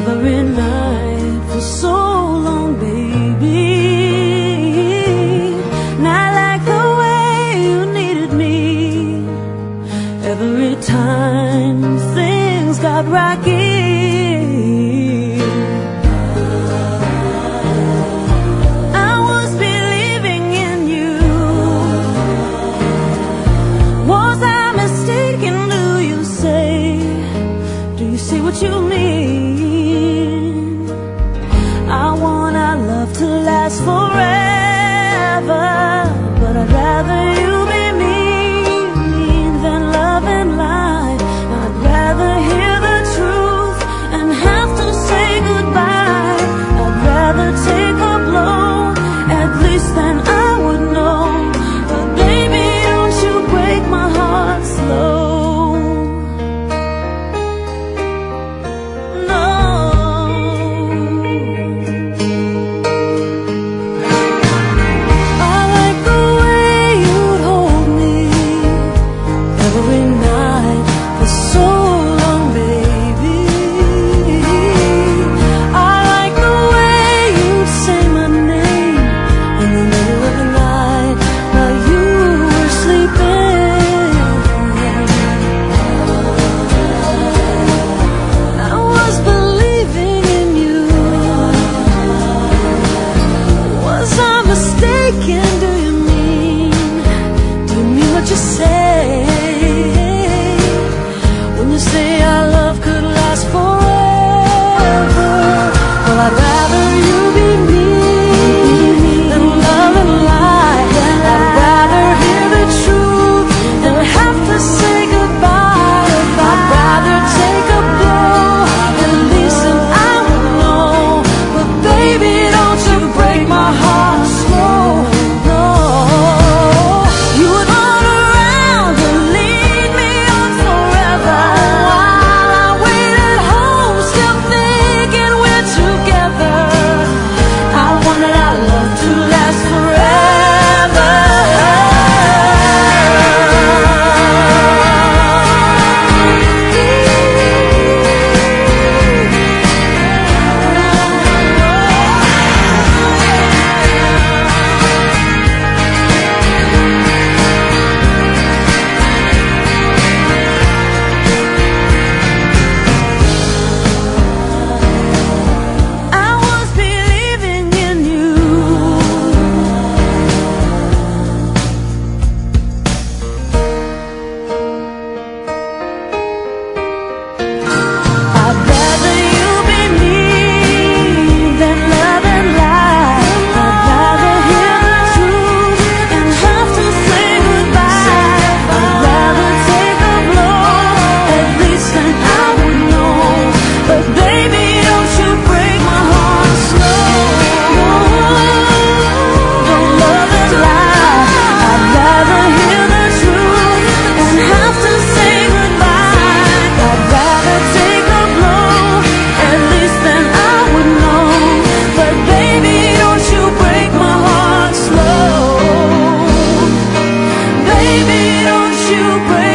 every night for so long, baby. Not like the way you needed me. Every time things got rocky, I was believing in you. Was I mistaken, do you say? Do you see what you mean? I want our love to last forever, but I'd rather you be mean than love and lie. I'd rather hear the truth and have to say goodbye. I'd rather take a blow, at least then I would know. But baby, don't you break my heart slow. Do you mean what you say? When you say our love could last forever, well, I'd rather you be mean than love and lie. I'd rather hear the truth than have to say goodbye. I'd rather take a blow, at least then I would know. But baby, don't you break my heart slow.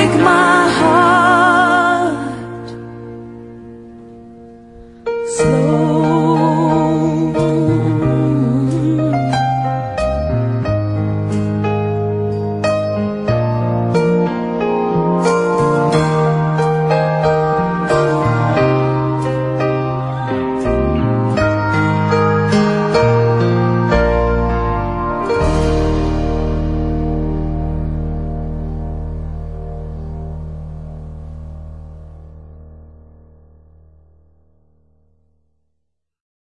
Slow.